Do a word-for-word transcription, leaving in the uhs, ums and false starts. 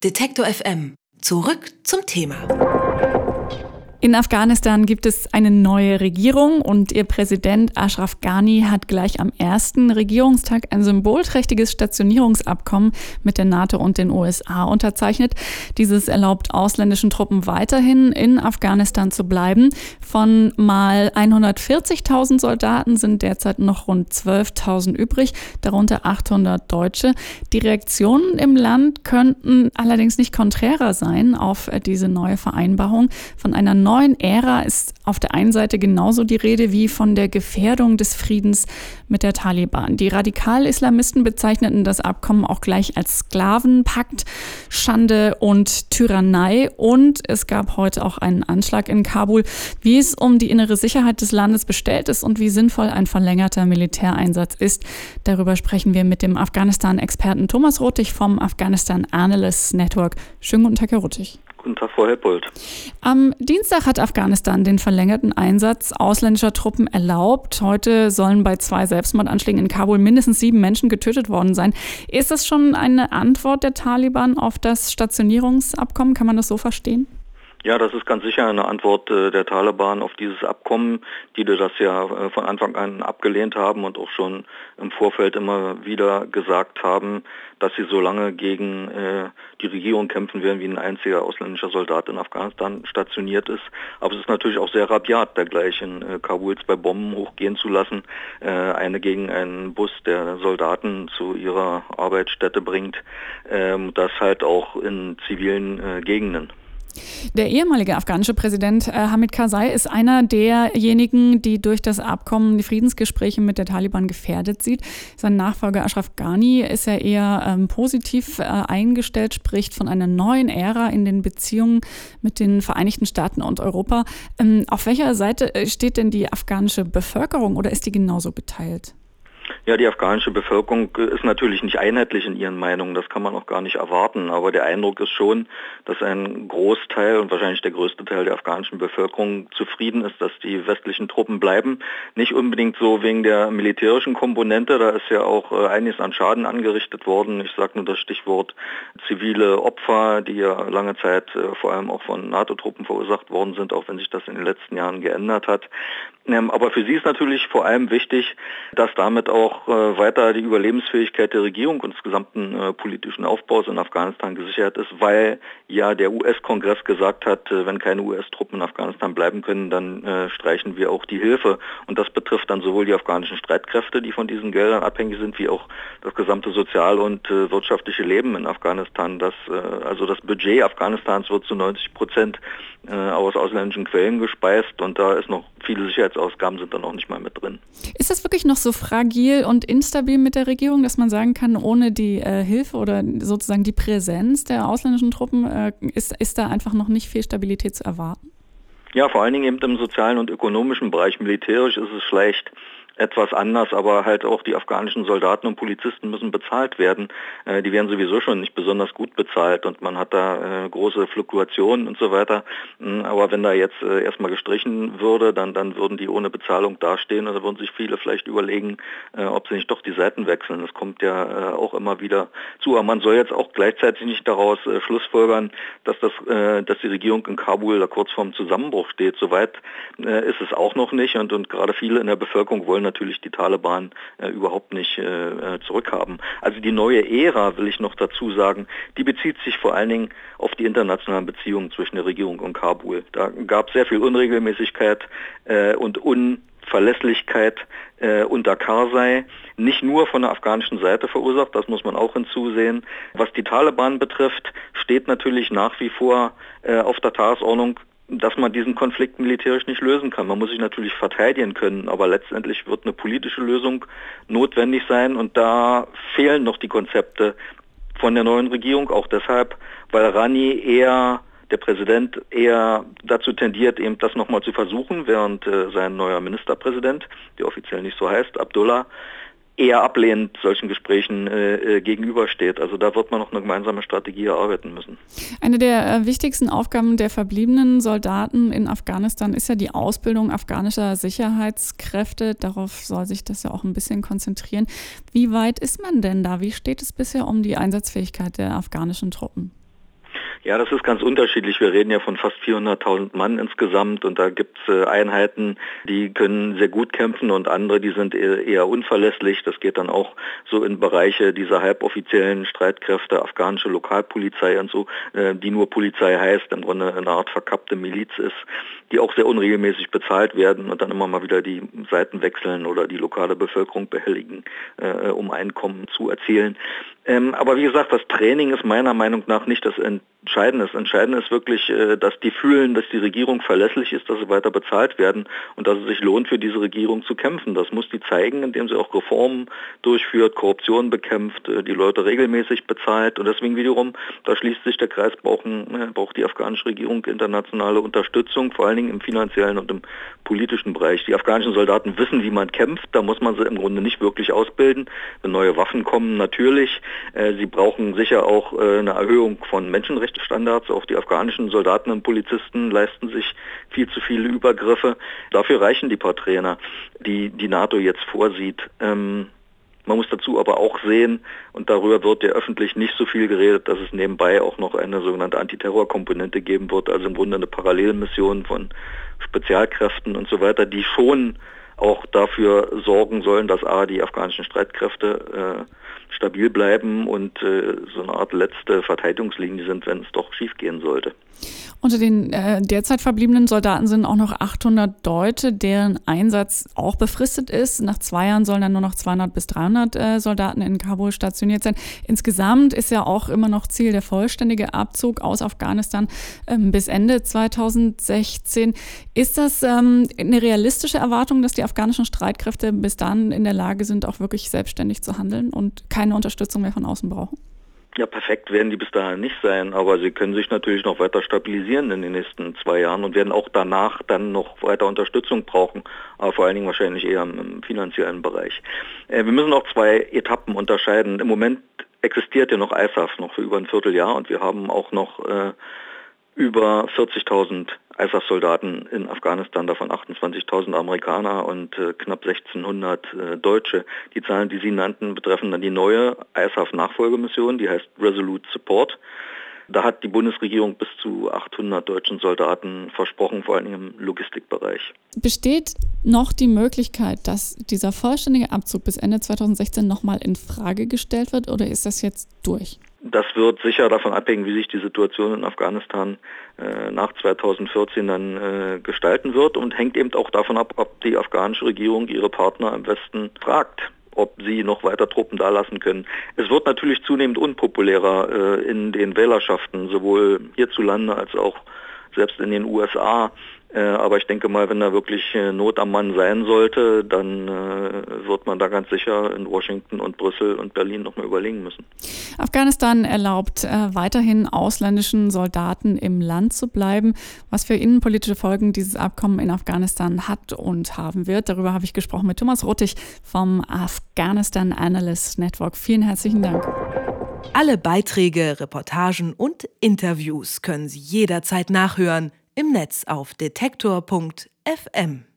Detektor F M. Zurück zum Thema. In Afghanistan gibt es eine neue Regierung und ihr Präsident Ashraf Ghani hat gleich am ersten Regierungstag ein symbolträchtiges Stationierungsabkommen mit der NATO und den U S A unterzeichnet. Dieses erlaubt ausländischen Truppen weiterhin in Afghanistan zu bleiben. Von mal hundertvierzigtausend Soldaten sind derzeit noch rund zwölftausend übrig, darunter achthundert Deutsche. Die Reaktionen im Land könnten allerdings nicht konträrer sein auf diese neue Vereinbarung. Von einer neuen Ära ist auf der einen Seite genauso die Rede wie von der Gefährdung des Friedens mit der Taliban. Die Radikal-Islamisten bezeichneten das Abkommen auch gleich als Sklavenpakt, Schande und Tyrannei. Und es gab heute auch einen Anschlag in Kabul. Wie es um die innere Sicherheit des Landes bestellt ist und wie sinnvoll ein verlängerter Militäreinsatz ist, darüber sprechen wir mit dem Afghanistan-Experten Thomas Ruttig vom Afghanistan Analysts Network. Schönen guten Tag, Herr Ruttig. Guten Tag, Frau Helpold. Am Dienstag hat Afghanistan den verlängerten Einsatz ausländischer Truppen erlaubt. Heute sollen bei zwei Selbstmordanschlägen in Kabul mindestens sieben Menschen getötet worden sein. Ist das schon eine Antwort der Taliban auf das Stationierungsabkommen? Kann man das so verstehen? Ja, das ist ganz sicher eine Antwort äh, der Taliban auf dieses Abkommen, die das ja äh, von Anfang an abgelehnt haben und auch schon im Vorfeld immer wieder gesagt haben, dass sie so lange gegen äh, die Regierung kämpfen werden, wie ein einziger ausländischer Soldat in Afghanistan stationiert ist. Aber es ist natürlich auch sehr rabiat, da gleich in äh, Kabul zwei Bomben hochgehen zu lassen, äh, eine gegen einen Bus, der Soldaten zu ihrer Arbeitsstätte bringt, äh, das halt auch in zivilen äh, Gegenden. Der ehemalige afghanische Präsident äh, Hamid Karzai ist einer derjenigen, die durch das Abkommen die Friedensgespräche mit der Taliban gefährdet sieht. Sein Nachfolger Ashraf Ghani ist ja eher ähm, positiv äh, eingestellt, spricht von einer neuen Ära in den Beziehungen mit den Vereinigten Staaten und Europa. Ähm, auf welcher Seite steht denn die afghanische Bevölkerung oder ist die genauso geteilt? Ja, die afghanische Bevölkerung ist natürlich nicht einheitlich in ihren Meinungen, das kann man auch gar nicht erwarten, aber der Eindruck ist schon, dass ein Großteil und wahrscheinlich der größte Teil der afghanischen Bevölkerung zufrieden ist, dass die westlichen Truppen bleiben. Nicht unbedingt so wegen der militärischen Komponente, da ist ja auch einiges an Schaden angerichtet worden. Ich sage nur das Stichwort zivile Opfer, die ja lange Zeit vor allem auch von NATO-Truppen verursacht worden sind, auch wenn sich das in den letzten Jahren geändert hat. Aber für sie ist natürlich vor allem wichtig, dass damit auch äh, weiter die Überlebensfähigkeit der Regierung und des gesamten äh, politischen Aufbaus in Afghanistan gesichert ist, weil ja der U S-Kongress gesagt hat, äh, wenn keine U S-Truppen in Afghanistan bleiben können, dann äh, streichen wir auch die Hilfe. Und das betrifft dann sowohl die afghanischen Streitkräfte, die von diesen Geldern abhängig sind, wie auch das gesamte sozial- und äh, wirtschaftliche Leben in Afghanistan. Das, äh, also das Budget Afghanistans wird zu neunzig Prozent äh, aus ausländischen Quellen gespeist und da ist noch viele Sicherheitsausgaben sind da noch nicht mal mit drin. Ist das wirklich noch so fragil und instabil mit der Regierung, dass man sagen kann, ohne die äh, Hilfe oder sozusagen die Präsenz der ausländischen Truppen äh, ist, ist da einfach noch nicht viel Stabilität zu erwarten? Ja, vor allen Dingen eben im sozialen und ökonomischen Bereich. Militärisch ist es schlecht. Etwas anders, aber halt auch die afghanischen Soldaten und Polizisten müssen bezahlt werden. Äh, die werden sowieso schon nicht besonders gut bezahlt und man hat da äh, große Fluktuationen und so weiter. Mhm, aber wenn da jetzt äh, erstmal gestrichen würde, dann, dann würden die ohne Bezahlung dastehen und da würden sich viele vielleicht überlegen, äh, ob sie nicht doch die Seiten wechseln. Das kommt ja äh, auch immer wieder zu. Aber man soll jetzt auch gleichzeitig nicht daraus äh, schlussfolgern, dass, das, äh, dass die Regierung in Kabul da kurz vorm Zusammenbruch steht. Soweit äh, ist es auch noch nicht und, und gerade viele in der Bevölkerung wollen natürlich die Taliban äh, überhaupt nicht äh, zurückhaben. Also die neue Ära, will ich noch dazu sagen, die bezieht sich vor allen Dingen auf die internationalen Beziehungen zwischen der Regierung und Kabul. Da gab es sehr viel Unregelmäßigkeit äh, und Unverlässlichkeit äh, unter Karzai, nicht nur von der afghanischen Seite verursacht, das muss man auch hinzusehen. Was die Taliban betrifft, steht natürlich nach wie vor äh, auf der Tagesordnung, dass man diesen Konflikt militärisch nicht lösen kann. Man muss sich natürlich verteidigen können, aber letztendlich wird eine politische Lösung notwendig sein und da fehlen noch die Konzepte von der neuen Regierung, auch deshalb, weil Ghani eher, der Präsident eher dazu tendiert, eben das nochmal zu versuchen, während äh, sein neuer Ministerpräsident, der offiziell nicht so heißt, Abdullah, eher ablehnend solchen Gesprächen äh, gegenübersteht. Also da wird man noch eine gemeinsame Strategie erarbeiten müssen. Eine der äh, wichtigsten Aufgaben der verbliebenen Soldaten in Afghanistan ist ja die Ausbildung afghanischer Sicherheitskräfte. Darauf soll sich das ja auch ein bisschen konzentrieren. Wie weit ist man denn da? Wie steht es bisher um die Einsatzfähigkeit der afghanischen Truppen? Ja, das ist ganz unterschiedlich. Wir reden ja von fast vierhunderttausend Mann insgesamt und da gibt es äh, Einheiten, die können sehr gut kämpfen und andere, die sind eher, eher unverlässlich. Das geht dann auch so in Bereiche dieser halboffiziellen Streitkräfte, afghanische Lokalpolizei und so, äh, die nur Polizei heißt, im Grunde eine Art verkappte Miliz ist, die auch sehr unregelmäßig bezahlt werden und dann immer mal wieder die Seiten wechseln oder die lokale Bevölkerung behelligen, äh, um Einkommen zu erzielen. Ähm, aber wie gesagt, das Training ist meiner Meinung nach nicht das Entscheidende. Das Entscheidende ist wirklich, äh, dass die fühlen, dass die Regierung verlässlich ist, dass sie weiter bezahlt werden und dass es sich lohnt, für diese Regierung zu kämpfen. Das muss die zeigen, indem sie auch Reformen durchführt, Korruption bekämpft, äh, die Leute regelmäßig bezahlt. Und deswegen wiederum, da schließt sich der Kreis, brauchen, äh, braucht die afghanische Regierung internationale Unterstützung, vor allen Dingen im finanziellen und im politischen Bereich. Die afghanischen Soldaten wissen, wie man kämpft. Da muss man sie im Grunde nicht wirklich ausbilden. Wenn neue Waffen kommen, natürlich. Sie brauchen sicher auch eine Erhöhung von Menschenrechtsstandards. Auch die afghanischen Soldaten und Polizisten leisten sich viel zu viele Übergriffe. Dafür reichen die paar Trainer, die die NATO jetzt vorsieht. Man muss dazu aber auch sehen, und darüber wird ja öffentlich nicht so viel geredet, dass es nebenbei auch noch eine sogenannte Antiterrorkomponente geben wird, also im Grunde eine Parallelmission von Spezialkräften und so weiter, die schon auch dafür sorgen sollen, dass A, die afghanischen Streitkräfte äh, stabil bleiben und äh, so eine Art letzte Verteidigungslinie sind, wenn es doch schiefgehen sollte. Unter den äh, derzeit verbliebenen Soldaten sind auch noch achthundert Deutsche, deren Einsatz auch befristet ist. Nach zwei Jahren sollen dann nur noch zweihundert bis dreihundert äh, Soldaten in Kabul stationiert sein. Insgesamt ist ja auch immer noch Ziel der vollständige Abzug aus Afghanistan ähm, bis Ende zweitausendsechzehn. Ist das ähm, eine realistische Erwartung, dass die afghanischen Streitkräfte bis dann in der Lage sind, auch wirklich selbstständig zu handeln und keine Unterstützung mehr von außen brauchen? Ja, perfekt werden die bis dahin nicht sein, aber sie können sich natürlich noch weiter stabilisieren in den nächsten zwei Jahren und werden auch danach dann noch weiter Unterstützung brauchen, aber vor allen Dingen wahrscheinlich eher im finanziellen Bereich. Äh, wir müssen auch zwei Etappen unterscheiden. Im Moment existiert ja noch I S A F noch für über ein Vierteljahr und wir haben auch noch äh, über vierzigtausend I S A F-Soldaten in Afghanistan, davon achtundzwanzigtausend Amerikaner und äh, knapp sechzehnhundert äh, Deutsche. Die Zahlen, die Sie nannten, betreffen dann die neue I S A F-Nachfolgemission, die heißt Resolute Support. Da hat die Bundesregierung bis zu achthundert deutschen Soldaten versprochen, vor allem im Logistikbereich. Besteht noch die Möglichkeit, dass dieser vollständige Abzug bis Ende zweitausendsechzehn nochmal in Frage gestellt wird, oder ist das jetzt durch? Das wird sicher davon abhängen, wie sich die Situation in Afghanistan äh, nach zweitausendvierzehn dann äh, gestalten wird und hängt eben auch davon ab, ob die afghanische Regierung ihre Partner im Westen fragt, ob sie noch weiter Truppen dalassen können. Es wird natürlich zunehmend unpopulärer äh, in den Wählerschaften, sowohl hierzulande als auch selbst in den U S A. Äh, aber ich denke mal, wenn da wirklich äh, Not am Mann sein sollte, dann äh, wird man da ganz sicher in Washington und Brüssel und Berlin nochmal überlegen müssen. Afghanistan erlaubt äh, weiterhin ausländischen Soldaten im Land zu bleiben. Was für innenpolitische Folgen dieses Abkommen in Afghanistan hat und haben wird, darüber habe ich gesprochen mit Thomas Ruttig vom Afghanistan Analyst Network. Vielen herzlichen Dank. Alle Beiträge, Reportagen und Interviews können Sie jederzeit nachhören im Netz auf detektor punkt f m.